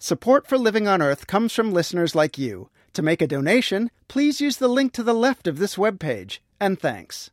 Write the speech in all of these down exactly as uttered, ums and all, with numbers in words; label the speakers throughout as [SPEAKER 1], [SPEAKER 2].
[SPEAKER 1] Support for Living on Earth comes from listeners like you. To make a donation, please use the link to the left of this webpage. And thanks.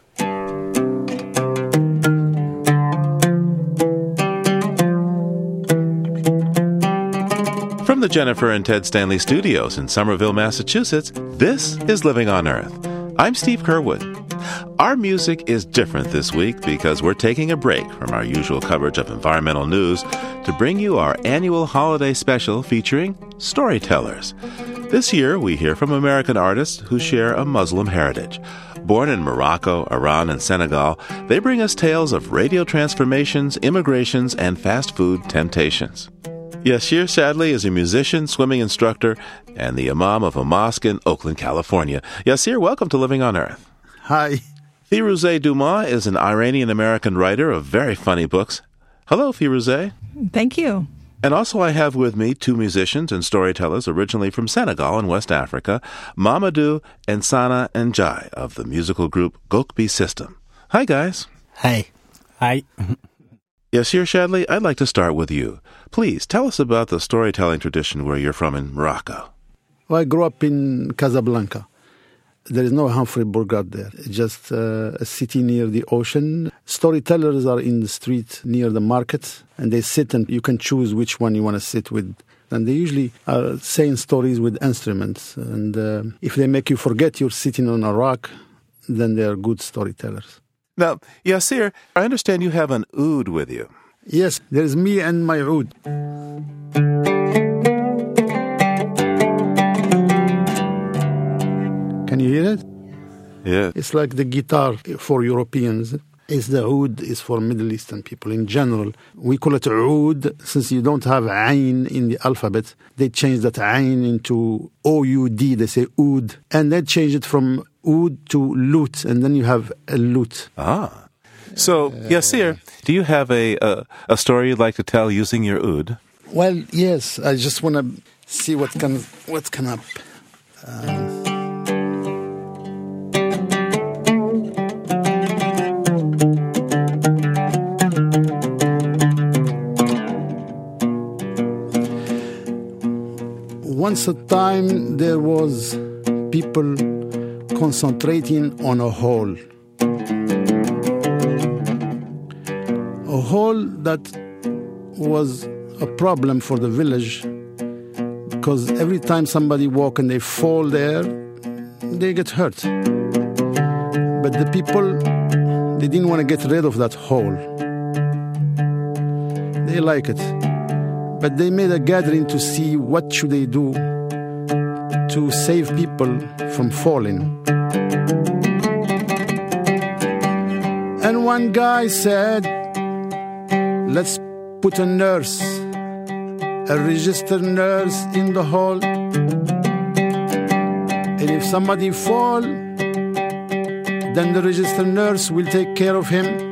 [SPEAKER 2] From the Jennifer and Ted Stanley Studios in Somerville, Massachusetts, this is Living on Earth. I'm Steve Curwood. Our music is different this week because we're taking a break from our usual coverage of environmental news to bring you our annual holiday special featuring storytellers. This year, we hear from American artists who share a Muslim heritage. Born in Morocco, Iran, and Senegal, they bring us tales of radio transformations, immigrations, and fast food temptations. Yasir Shadley is a musician, swimming instructor, and the imam of a mosque in Oakland, California. Yasir, welcome to Living on Earth.
[SPEAKER 3] Hi.
[SPEAKER 2] Firouzeh Dumas is an Iranian-American writer of very funny books. Hello, Firouzeh.
[SPEAKER 4] Thank you.
[SPEAKER 2] And also I have with me two musicians and storytellers originally from Senegal in West Africa, Mamadou and Sana Njai of the musical group Gokbi System. Hi, guys.
[SPEAKER 3] Hi. Hi.
[SPEAKER 2] Yasir Shadley, I'd like to start with you. Please, tell us about the storytelling tradition where you're from in Morocco.
[SPEAKER 3] Well, I grew up in Casablanca. There is no Humphrey Bogart there. It's just uh, a city near the ocean. Storytellers are in the street near the market, and they sit, and you can choose which one you want to sit with. And they usually are saying stories with instruments. And uh, if they make you forget you're sitting on a rock, then they are good storytellers.
[SPEAKER 2] Now, Yasir, I understand you have an oud with you.
[SPEAKER 3] Yes, there's me and my oud. Can you hear it?
[SPEAKER 2] Yeah.
[SPEAKER 3] It's like the guitar for Europeans. It's the oud is for Middle Eastern people in general. We call it oud since you don't have ayn in the alphabet. They changed that ayn into O U D. They say oud. And they changed it from oud to lute. And then you have a lute.
[SPEAKER 2] Ah. So, Yasir, do you have a, a, a story you'd like to tell using your oud?
[SPEAKER 3] Well, yes. I just want to see what can, what can up. Um, Once a time, there was people concentrating on a hole. A hole that was a problem for the village because every time somebody walk and they fall there, they get hurt. But the people, they didn't want to get rid of that hole. They like it. But they made a gathering to see what should they do to save people from falling. And one guy said, let's put a nurse, a registered nurse in the hall. And if somebody fall, then the registered nurse will take care of him.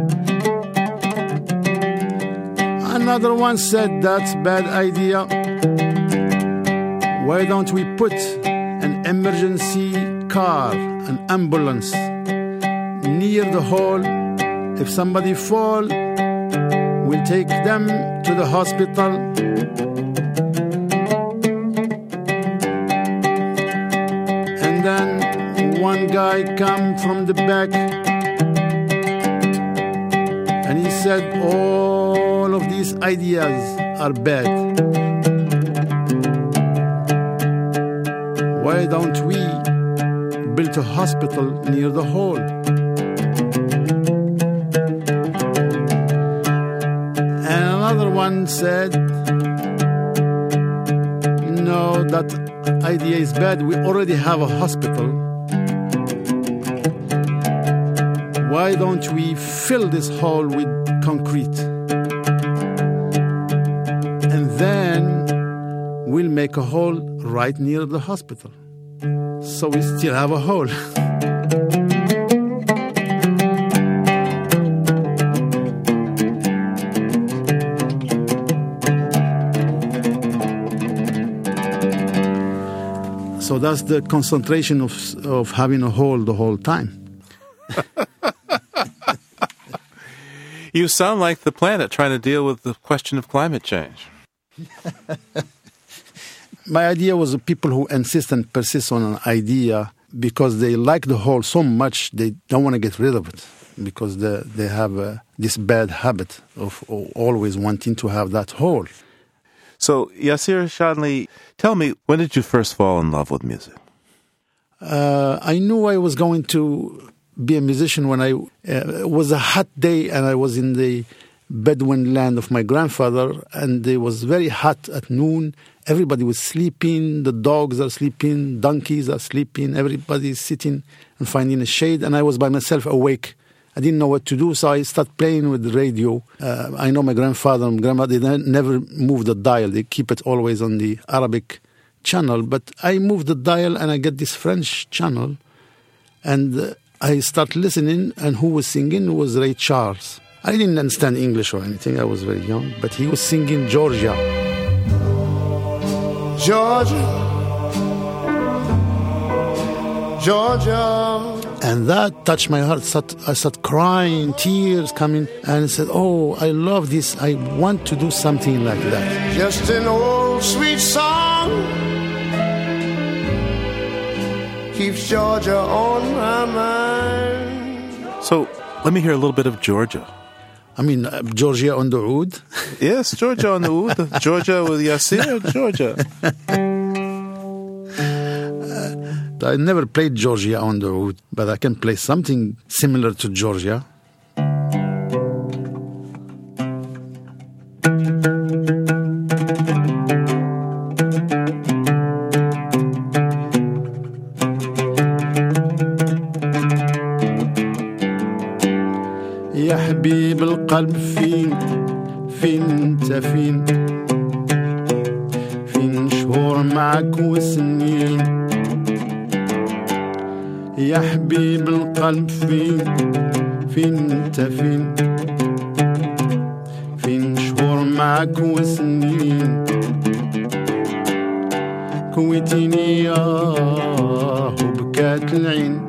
[SPEAKER 3] Another one said, that's bad idea. Why don't we put an emergency car, an ambulance, near the hole? If somebody fall, we'll take them to the hospital. And then one guy come from the back and he said, all of these ideas are bad. Why don't we build a hospital near the hole? And another one said, no, that idea is bad. We already have a hospital. Why don't we fill this hole with concrete? And then we'll make a hole right near the hospital. So we still have a hole. So that's the concentration of of having a hole the whole time.
[SPEAKER 2] You sound like the planet trying to deal with the question of climate change.
[SPEAKER 3] My idea was the people who insist and persist on an idea because they like the whole so much, they don't want to get rid of it because they, they have uh, this bad habit of always wanting to have that whole.
[SPEAKER 2] So, Yassir Shanli, tell me, when did you first fall in love with music?
[SPEAKER 3] Uh, I knew I was going to be a musician when I... Uh, it was a hot day and I was in the Bedouin land of my grandfather, and it was very hot at noon. Everybody was sleeping, the dogs are sleeping, donkeys are sleeping, everybody is sitting and finding a shade, and I was by myself awake. I didn't know what to do, so I started playing with the radio. Uh, I know my grandfather and grandma, they never move the dial. They keep it always on the Arabic channel, but I moved the dial and I get this French channel, and uh, I start listening, and who was singing was Ray Charles. I didn't understand English or anything, I was very young, but he was singing Georgia.
[SPEAKER 4] Georgia, Georgia.
[SPEAKER 3] And that touched my heart. I started crying, tears coming, and I said, oh, I love this. I want to do something like that.
[SPEAKER 4] Just an old sweet song keeps Georgia on my mind.
[SPEAKER 2] So let me hear a little bit of Georgia.
[SPEAKER 3] I mean, uh, Georgia on the oud.
[SPEAKER 2] Yes, Georgia on the oud. Georgia with Yassir, Georgia.
[SPEAKER 3] uh, I never played Georgia on the oud, but I can play something similar to Georgia. يا حبيب القلب فين فين انت فين فين شهور معك وسنين يا حبيب القلب فين فين انت فين فين شهور معك وسنين كويتيني ياه وبكات العين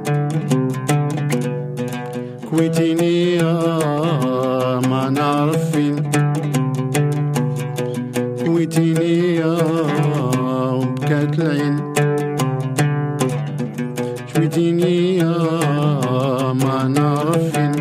[SPEAKER 3] كويتيني يا ما نعرف فين كويتيني يا وبكات العين كويتيني يا ما نعرف فين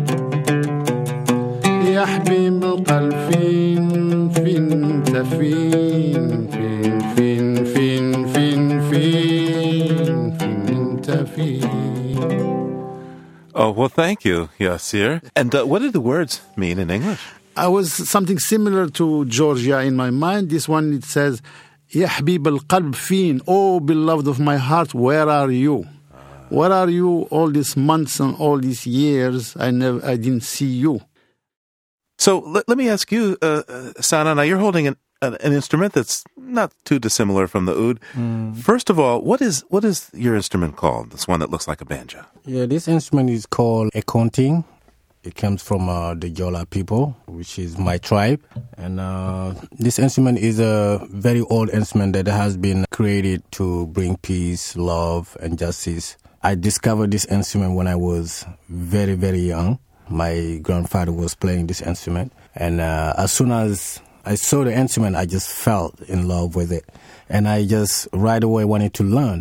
[SPEAKER 3] يا حبيب القلب فين فين انت فين فين فين فين فين فين فين انت فين.
[SPEAKER 2] Oh, well, thank you, Yassir. And uh, what did the words mean in English?
[SPEAKER 3] I was something similar to Georgia in my mind. This one, it says, Ya Habib al-Qalb Fin, oh, beloved of my heart, where are you? Where are you all these months and all these years? I never, I didn't see you.
[SPEAKER 2] So let, let me ask you, uh, Sana, now you're holding an, an, an instrument that's not too dissimilar from the oud. Mm. First of all, what is what is your instrument called? This one that looks like a banjo.
[SPEAKER 5] Yeah, this instrument is called a konting. It comes from uh, the Jola people, which is my tribe. And uh, this instrument is a very old instrument that has been created to bring peace, love, and justice. I discovered this instrument when I was very, very young. My grandfather was playing this instrument. And uh, as soon as I saw the instrument, I just fell in love with it. And I just right away wanted to learn.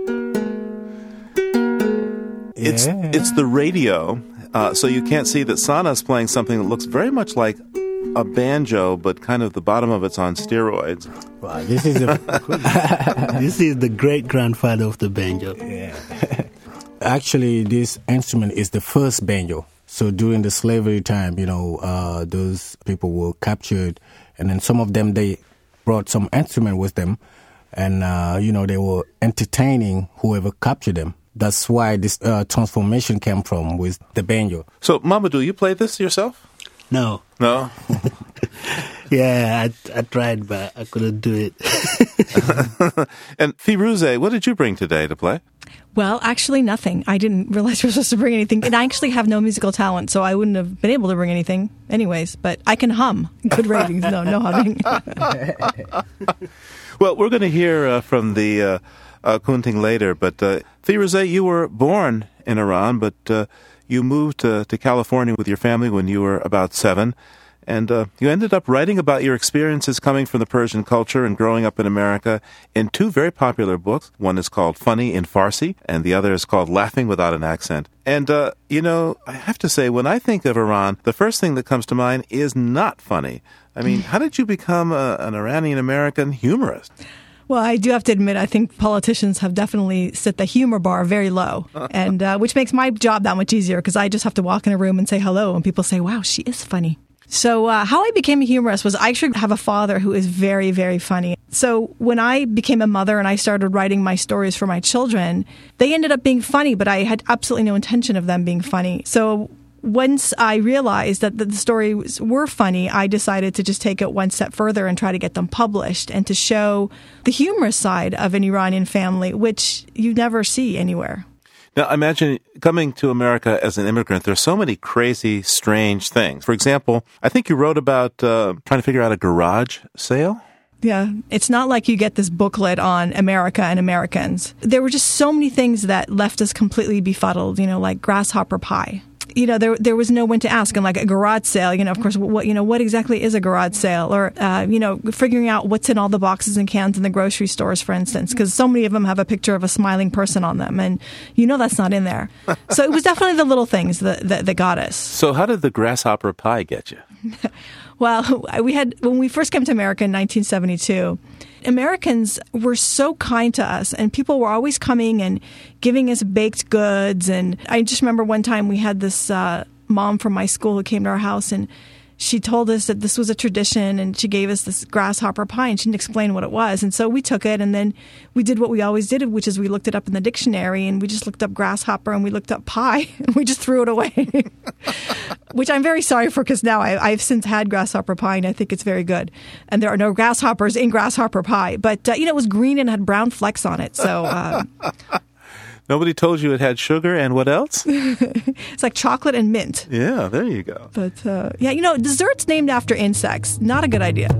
[SPEAKER 2] It's yeah. It's the radio, uh, so you can't see that Sana's playing something that looks very much like a banjo, but kind of the bottom of it's on steroids.
[SPEAKER 5] Wow, this is a
[SPEAKER 6] this is the great grandfather of the banjo.
[SPEAKER 5] Yeah. Actually, this instrument is the first banjo. So during the slavery time, you know, uh, those people were captured, and then some of them, they brought some instrument with them, and, uh, you know, they were entertaining whoever captured them. That's why this uh, transformation came from with the banjo.
[SPEAKER 2] So, Mamadou, you played this yourself?
[SPEAKER 6] No.
[SPEAKER 2] No?
[SPEAKER 6] Yeah, I, I tried, but I couldn't do it.
[SPEAKER 2] And Firuze, what did you bring today to play?
[SPEAKER 7] Well, actually nothing. I didn't realize we were supposed to bring anything. And I actually have no musical talent, so I wouldn't have been able to bring anything anyways. But I can hum. Good ratings. No, no humming.
[SPEAKER 2] Well, we're going to hear uh, from the uh, uh, Kunting later. But uh, Firuze, you were born in Iran, but uh, you moved uh, to California with your family when you were about seven. And uh, you ended up writing about your experiences coming from the Persian culture and growing up in America in two very popular books. One is called Funny in Farsi, and the other is called Laughing Without an Accent. And, uh, you know, I have to say, when I think of Iran, the first thing that comes to mind is not funny. I mean, how did you become a, an Iranian-American humorist?
[SPEAKER 7] Well, I do have to admit, I think politicians have definitely set the humor bar very low, and uh, which makes my job that much easier because I just have to walk in a room and say hello, and people say, wow, she is funny. So uh, how I became a humorist was I actually have a father who is very, very funny. So when I became a mother and I started writing my stories for my children, they ended up being funny, but I had absolutely no intention of them being funny. So once I realized that the stories were funny, I decided to just take it one step further and try to get them published and to show the humorous side of an Iranian family, which you never see anywhere.
[SPEAKER 2] Now, I imagine coming to America as an immigrant, there's so many crazy, strange things. For example, I think you wrote about uh, trying to figure out a garage sale.
[SPEAKER 7] Yeah, it's not like you get this booklet on America and Americans. There were just so many things that left us completely befuddled, you know, like grasshopper pie. You know, there there was no one to ask. And like a garage sale, you know, of course, what you know, what exactly is a garage sale? Or, uh, you know, figuring out what's in all the boxes and cans in the grocery stores, for instance, because so many of them have a picture of a smiling person on them. And you know that's not in there. So it was definitely the little things that, that, that got us.
[SPEAKER 2] So how did the grasshopper pie get you?
[SPEAKER 7] Well, we had when we first came to America in nineteen seventy-two, Americans were so kind to us, and people were always coming and giving us baked goods. And I just remember one time we had this uh, mom from my school who came to our house, and she told us that this was a tradition, and she gave us this grasshopper pie, and she didn't explain what it was. And so we took it, and then we did what we always did, which is we looked it up in the dictionary, and we just looked up grasshopper, and we looked up pie, and we just threw it away, which I'm very sorry for because now I, I've since had grasshopper pie, and I think it's very good. And there are no grasshoppers in grasshopper pie. But, uh, you know, it was green and had brown flecks on it, so... Uh,
[SPEAKER 2] Nobody told you it had sugar and what else?
[SPEAKER 7] It's like chocolate and mint.
[SPEAKER 2] Yeah, there you go.
[SPEAKER 7] But, uh, yeah, you know, desserts named after insects, not a good idea.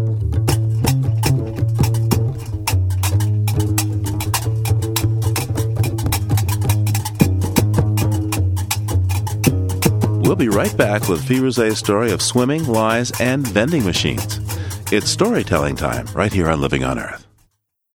[SPEAKER 2] We'll be right back with Firuze's story of swimming, lies, and vending machines. It's storytelling time right here on Living on Earth.